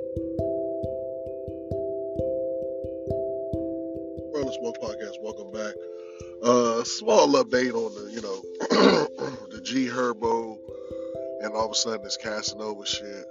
Brother Smoke Podcast, welcome back. Small update on the G Herbo and all of a sudden this Casanova shit.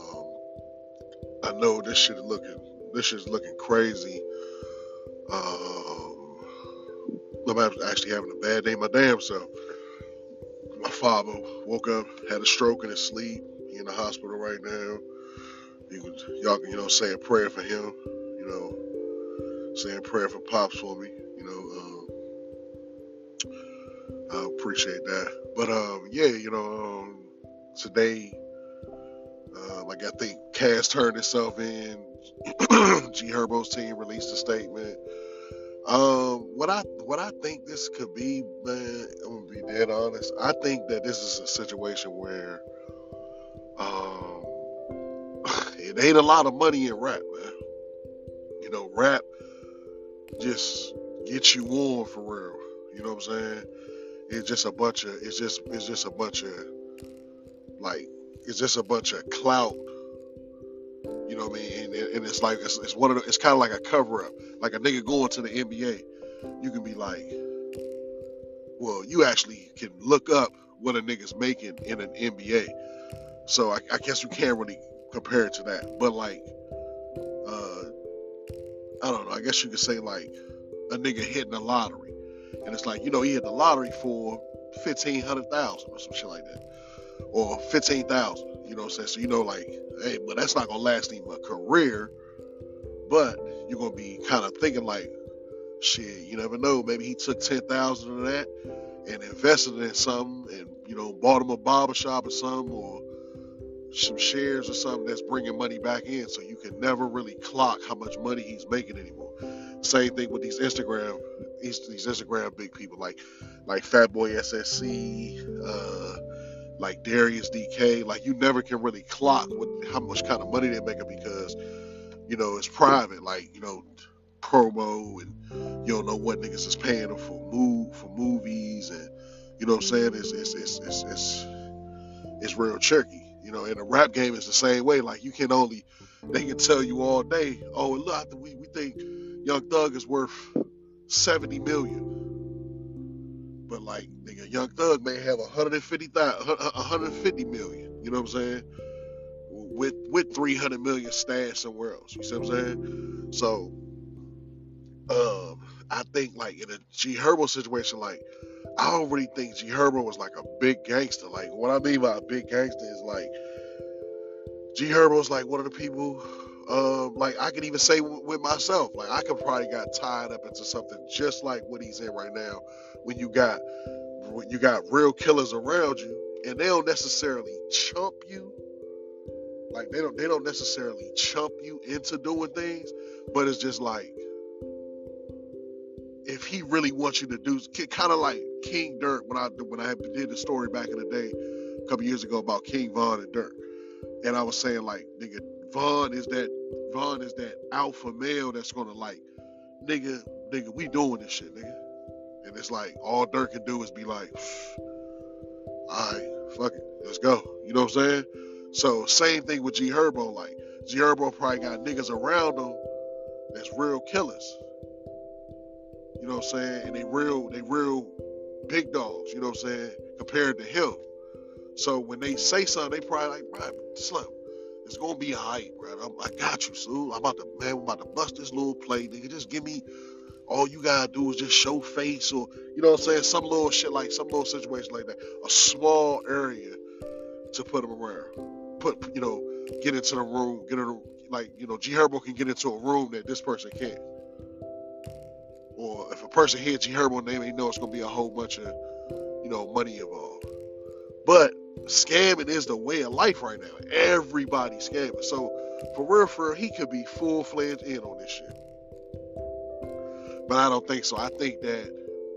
I know this shit's looking crazy. I'm actually having a bad day my damn self. My father woke up, had a stroke in his sleep. He in the hospital right now. Y'all can say a prayer for him. You say a prayer for pops for me. I appreciate that. But yeah, today, like I think Cass turned itself in. G Herbo's team released a statement. What I think this could be, man, I'm gonna be dead honest. I think that this is a situation where um, it ain't a lot of money in rap, man. Rap just gets you on for real. You know what I'm saying? It's just a bunch of like it's just a bunch of clout. You know what I mean? And it's like it's one of the, it's kind of like a cover up. Like a nigga going to the NBA, you can be like, well, you actually can look up what a nigga's making in an NBA. So I guess you can't really compare it to that. But like, uh, I don't know. I guess you could say like a nigga hitting the lottery, and it's like he hit the lottery for 1,500,000 or some shit like that, or 15,000. You know what I'm saying? So like, hey, but that's not gonna last him a career. But you're gonna be kind of thinking like, shit, you never know. Maybe he took 10,000 of that and invested it in something, and bought him a barbershop or something, or some shares or something that's bringing money back in. So you can never really clock how much money he's making anymore. Same thing with these Instagram big people like Fatboy SSC, like Darius DK. Like you never can really clock how much kind of money they're making because it's private. Like promo, and you don't know what niggas is paying them for movies, and you know what I'm saying. It's real tricky. And the rap game is the same way. Like they can tell you all day, oh look, we think Young Thug is worth 70 million, but like nigga, Young Thug may have 150 million. You know what I'm saying? With 300 million stashed somewhere else. You see what I'm saying? So I think like in a G Herbo situation, like I don't really think G Herbo was like a big gangster. Like what I mean by a big gangster is like G Herbo's like one of the people. Like I can even say with myself, like I could probably got tied up into something just like what he's in right now. When you got real killers around you, and they don't necessarily chump you. Like they don't necessarily chump you into doing things, but it's just like if he really wants you to do, kind of like King Dirt when I did the story back in the day a couple years ago about King Von and Dirt, and I was saying like nigga, Von is that alpha male that's gonna like nigga we doing this shit nigga, and it's like all Dirt can do is be like, all right, fuck it, let's go. You know what I'm saying? So same thing with G Herbo. Like G Herbo probably got niggas around him that's real killers. You know what I'm saying? And they real big dogs. You know what I'm saying? Compared to him. So when they say something, they probably like, bro, Slim, it's gonna be alright, bro. I got you, Sue. I'm about to bust this little play, nigga. Just give me all you gotta do is just show face, or you know what I'm saying? Some little shit like some little situation like that. A small area to put him around. Get into the room, G Herbo can get into a room that this person can't. Or if a person hears G Herbo name, they know it's gonna be a whole bunch of money involved. But scamming is the way of life right now. Everybody's scamming. So for real, he could be full fledged in on this shit. But I don't think so. I think that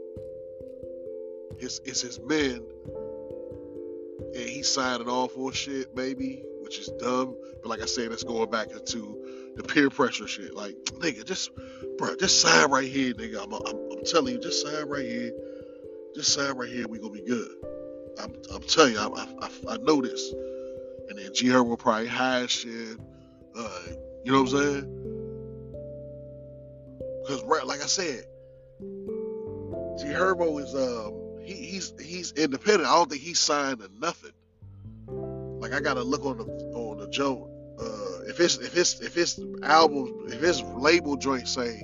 it's his men, and he's signing off for shit, maybe, which is dumb. But like I said, it's going back into the peer pressure shit. Like, nigga, just sign right here, nigga. I'm telling you, just sign right here. Just sign right here. We gonna be good. I'm telling you, I know this. And then G Herbo will probably hide shit. Uh, you know what I'm saying? Because like I said, G Herbo is he's independent. I don't think he's signed to nothing. Like I gotta look on the joint. If his album, if his label joint say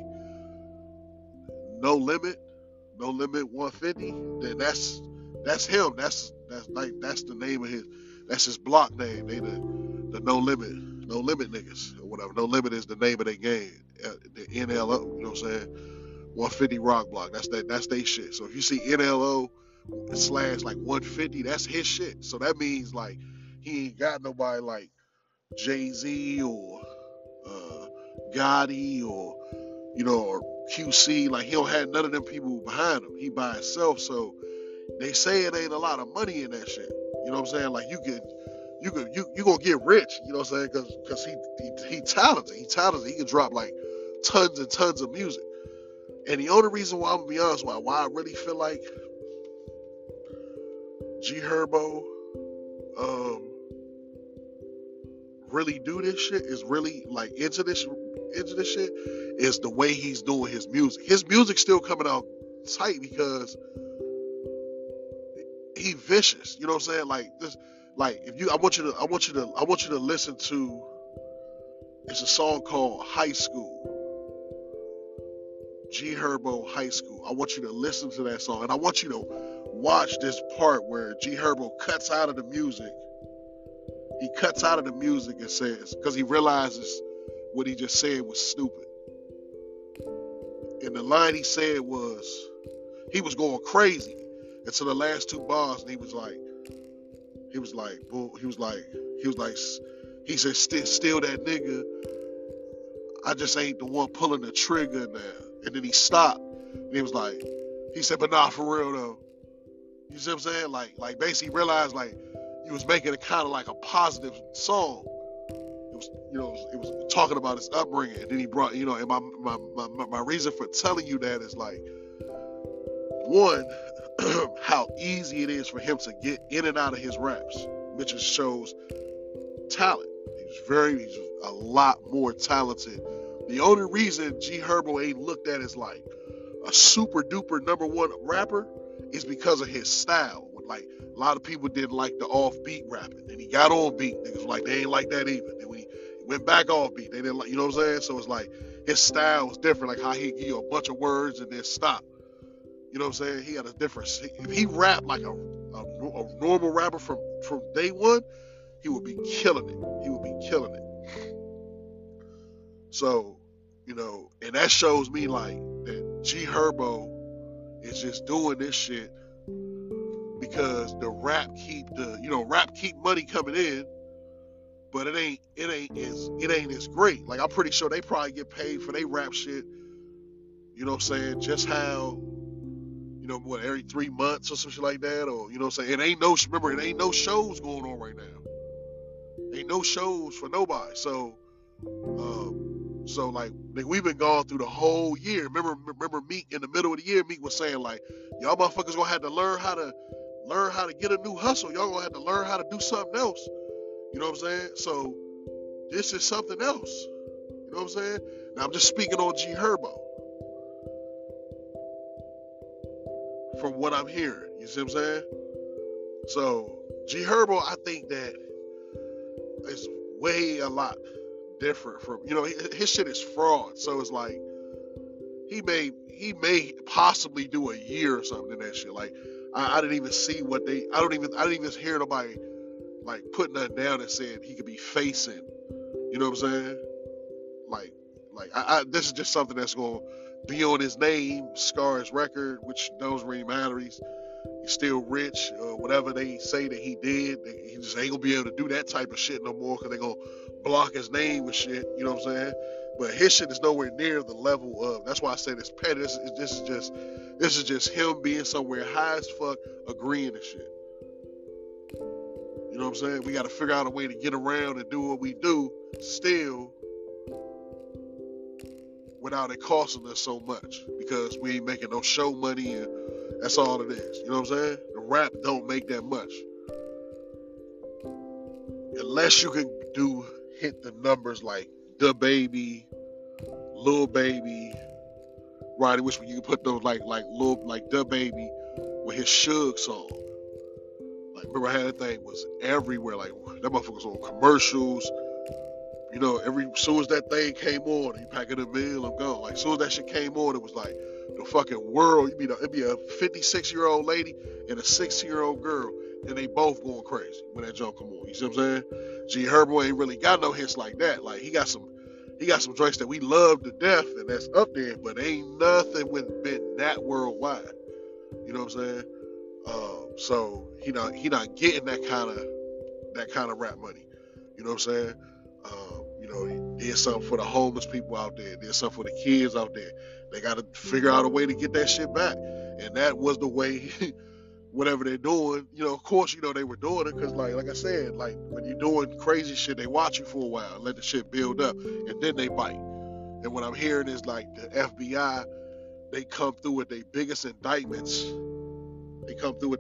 no limit, no limit 150, then that's him. That's the name of that's his block name. They the no limit niggas or whatever. No limit is the name of their game. The NLO, you know what I'm saying? 150 Rock Block. That's they shit. So if you see NLO slash like 150, that's his shit. So that means like he ain't got nobody like Jay-Z or uh, Gotti or or QC. Like he don't have none of them people behind him. He by himself. So they say it ain't a lot of money in that shit. You know what I'm saying? Like you gonna get rich. You know what I'm saying? Because he talented. He talented. He can drop like tons and tons of music. And the only reason why I'm gonna be honest why I really feel like G Herbo really do this shit is really like into this shit is the way he's doing his music. His music's still coming out tight because he vicious. You know what I'm saying? Like this, like if you, I want you to listen to. It's a song called High School. G Herbo High School. I want you to listen to that song, and I want you to watch this part where G Herbo cuts out of the music. He cuts out of the music and says, because he realizes what he just said was stupid. And the line he said was, he was going crazy until the last two bars, and he said, still that nigga. I just ain't the one pulling the trigger now. And then he stopped, and he said, but nah, for real though. You see what I'm saying? Like basically realized like he was making a kind of like a positive song. It was talking about his upbringing, and then he brought, and my reason for telling you that is like, one, how easy it is for him to get in and out of his raps, which just shows talent. He's a lot more talented. The only reason G Herbo ain't looked at as like a super duper number one rapper is because of his style. Like a lot of people didn't like the offbeat rapping, and he got on beat. Niggas like they ain't like that either. Then when he went back off beat, they didn't like. You know what I'm saying? So it's like his style was different. Like how he give you a bunch of words and then stop. You know what I'm saying? He had a difference. If he rapped like a normal rapper from day one, he would be killing it. He would be killing it. So, and that shows me like that G Herbo is just doing this shit because the rap keep money coming in, but it ain't as great. Like I'm pretty sure they probably get paid for their rap shit. You know what I'm saying? Just how, every 3 months or something like that, or you know what I'm saying? It ain't no shows going on right now. Ain't no shows for nobody. So like we've been gone through the whole year. Remember Meek in the middle of the year, Meek was saying like, y'all motherfuckers gonna have to learn how to get a new hustle. Y'all gonna have to learn how to do something else. You know what I'm saying? So this is something else. You know what I'm saying? Now I'm just speaking on G Herbo. From what I'm hearing. You see what I'm saying? So G Herbo, I think that is way a lot different from, his shit is fraud. So it's like he may possibly do a year or something in that shit. Like I didn't even see I didn't even hear nobody like putting nothing down and saying he could be facing. You know what I'm saying? Like this is just something that's gonna be on his name, scar his record, which doesn't really matter. He's still rich, whatever they say that he did. He just ain't gonna be able to do that type of shit no more because they gonna block his name and shit. You know what I'm saying? But his shit is nowhere near the level of. That's why I say this petty. This is just him being somewhere high as fuck, agreeing to shit. You know what I'm saying? We got to figure out a way to get around and do what we do still without it costing us so much, because we ain't making no show money, and that's all it is. You know what I'm saying? The rap don't make that much. Unless you can do hit the numbers like the baby, Lil Baby, Roddy Ricch, when you can put those like the baby with his Suge song. Like remember how that thing was everywhere. Like that motherfucker was on commercials. You know, as soon as that thing came on, you pack it a meal, I'm gone. Like as soon as that shit came on, it was like the fucking world. It'd be a 56-year-old lady and a 16-year-old girl, and they both going crazy when that jump come on. You see what I'm saying? G Herbo ain't really got no hits like that. Like he got some joints that we love to death, and that's up there, but ain't nothing been that worldwide. You know what I'm saying? So he not getting that kind of rap money. You know what I'm saying? You know, he did something for the homeless people out there, did something for the kids out there. They got to figure out a way to get that shit back, and that was the way. Whatever they're doing, you know, of course, you know they were doing it because, like I said, like when you're doing crazy shit, they watch you for a while, let the shit build up, and then they bite. And what I'm hearing is like the FBI, they come through with their biggest indictments. They come through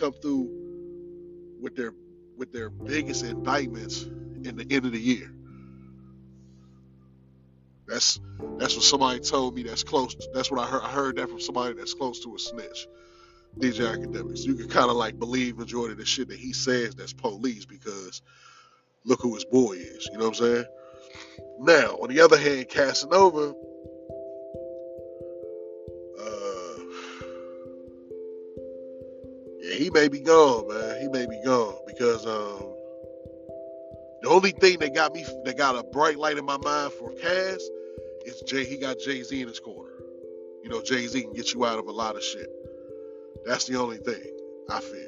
with their biggest indictments in the end of the year. That's what somebody told me that's close. That's what I heard. I heard that from somebody that's close to a snitch. DJ Academics. You can kind of like believe majority of the shit that he says that's police because look who his boy is. You know what I'm saying? Now, on the other hand, Casanova, yeah, he may be gone, man. He may be gone because the only thing that got a bright light in my mind for Cass is he got Jay-Z in his corner. You know, Jay-Z can get you out of a lot of shit. That's the only thing I feel.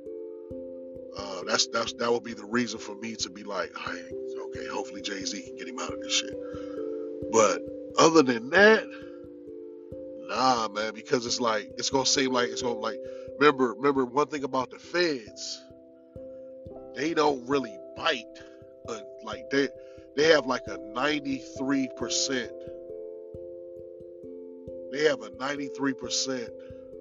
That would be the reason for me to be like, okay, hopefully Jay-Z can get him out of this shit. But other than that, nah, man, because it's like it's gonna seem like it's gonna like. Remember one thing about the feds, they don't really bite. Like they have like a 93%. They have a 93%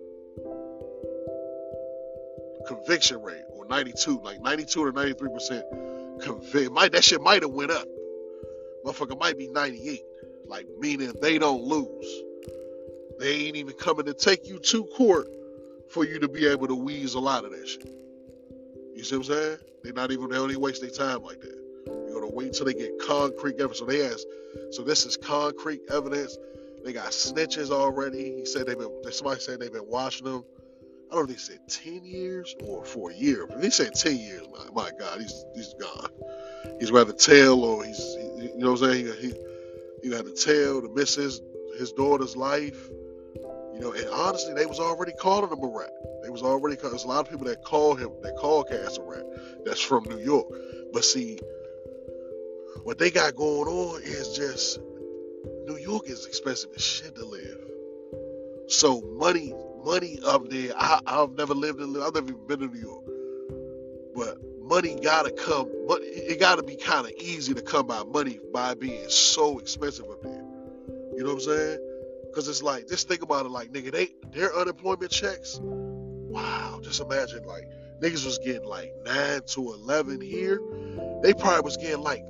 conviction rate, or 92, like 92 to 93% convict. That shit might have went up. Motherfucker might be 98, like meaning they don't lose. They ain't even coming to take you to court for you to be able to weasel out of that shit. You see what I'm saying? They don't even waste their time like that. You're gonna wait till they get concrete evidence. So this is concrete evidence. They got snitches already. Somebody said they've been watching them. I don't know if they said 10 years or for a year. If they said 10 years, my God, he's gone. He's rather tell, or you know what I'm saying? He got to tell to miss his daughter's life. You know, and honestly, they was already calling him a rat. They was already calling. There's a lot of people that call Cass a rat. That's from New York. But see, what they got going on is just New York is expensive as shit to live. So money up there. I've never even been to New York, but money gotta come. But it gotta be kind of easy to come by money by being so expensive up there. You know what I'm saying? Because it's like, just think about it, like nigga, their unemployment checks. Wow, just imagine like niggas was getting like 9 to 11 here. They probably was getting like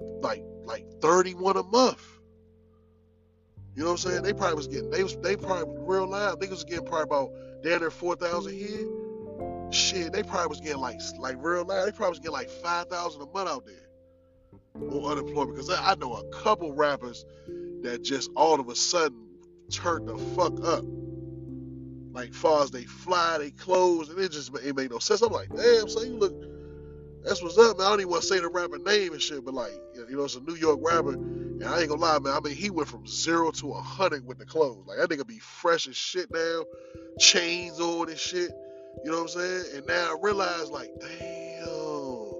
31 a month. You know what I'm saying? They probably was getting, they probably real loud. Niggas was getting probably about down there 4,000 here. Shit, they probably was getting like real loud. They probably was getting like 5,000 a month out there on unemployment. Because I know a couple rappers that just all of a sudden turned the fuck up. Like far as they fly, they clothes, and it made no sense. I'm like, damn, so you look, that's what's up, man. I don't even want to say the rapper name and shit, but like, you know, it's a New York rapper. And I ain't gonna lie, man. I mean, he went from 0 to 100 with the clothes. Like, that nigga be fresh as shit now, chains on and shit. You know what I'm saying? And now I realize, like, damn,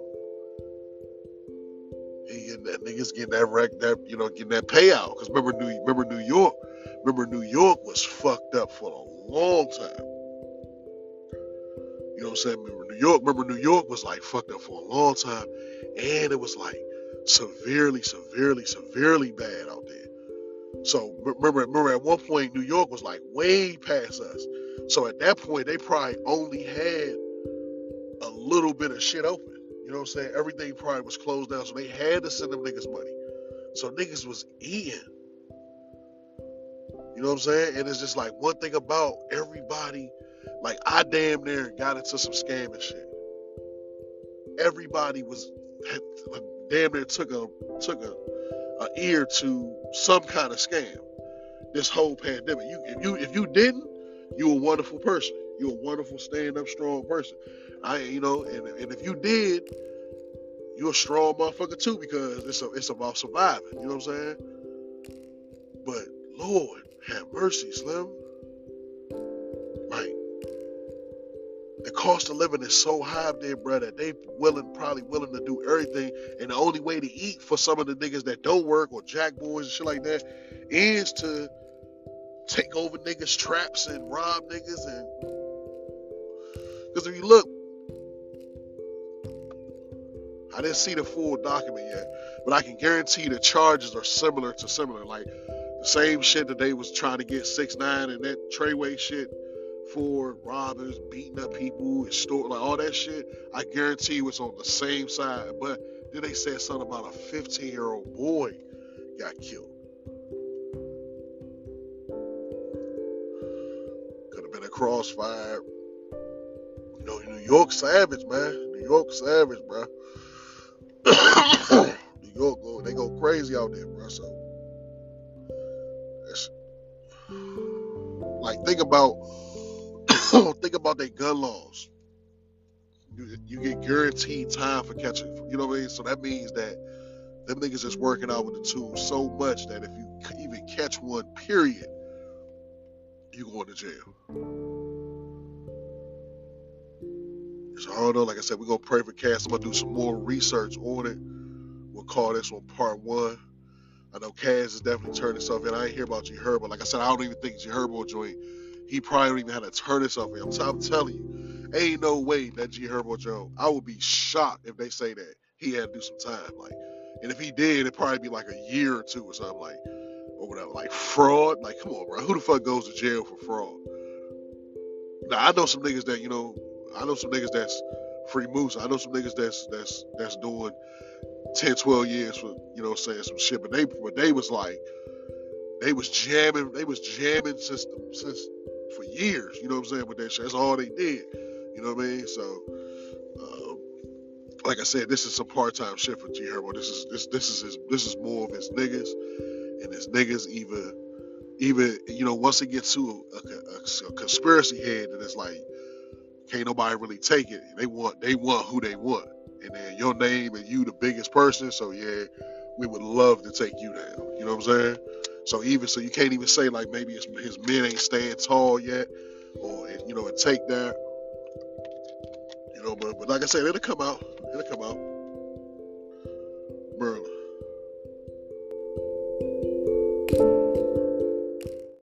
niggas getting getting that payout. Because remember New York was fucked up for a long time. You know what I'm saying? Remember New York was like fucked up for a long time, and it was like severely bad out there. So remember at one point New York was like way past us. So at that point they probably only had a little bit of shit open. You know what I'm saying? Everything probably was closed down, so they had to send them niggas money. So niggas was eating. You know what I'm saying? And it's just like one thing about everybody, like I damn near got into some scamming shit. Everybody damn near took a ear to some kind of scam this whole pandemic. If you didn't, you a wonderful person. You're a wonderful stand up strong person. And if you did, you're a strong motherfucker too, because it's about surviving. You know what I'm saying? But Lord have mercy, Slim. Like the cost of living is so high there, bro, that they probably willing to do everything. And the only way to eat for some of the niggas that don't work or jack boys and shit like that is to take over niggas' traps and rob niggas. And because if you look, I didn't see the full document yet, but I can guarantee the charges are similar. Like the same shit that they was trying to get 6ix9ine and that Treyway shit for robbers, beating up people, and like all that shit. I guarantee you it's on the same side. But then they said something about a 15-year-old boy got killed. Could have been a crossfire. You know, New York savage, man. New York savage, bro. New York, they go crazy out there, bro. So, like, think about their gun laws. You get guaranteed time for catching. You know what I mean? So that means that them niggas is working out with the tools so much that if you even catch one, period, you going to jail. So I don't know. Like I said, we're gonna pray for Cass. I'm gonna do some more research on it. We'll call this one part 1. I know Cass is definitely turning himself in. I ain't hear about G Herbo. Like I said, I don't even think G Herbo joint. He probably don't even have to turn himself in. I'm telling you, ain't no way that G Herbo joint. I would be shocked if they say that he had to do some time. Like, and if he did, it'd probably be like a year or 2 or something, like, or whatever. Like fraud. Like, come on, bro. Who the fuck goes to jail for fraud? Now I know some niggas that I know some niggas that's free moose. I know some niggas that's doing 10, 12 years for, saying some shit. But they was like, they was jamming since for years. You know what I'm saying? With that shit, that's all they did. You know what I mean? So, like I said, this is some part-time shit for G Herbo. This is more of his niggas, and his niggas even once it gets to a conspiracy head, that it's like can't nobody really take it. They want who they want, and then your name and you the biggest person. So yeah, we would love to take you down. You know what I'm saying? So you can't even say like maybe his men ain't staying tall yet, or and take that. But like I said, it'll come out.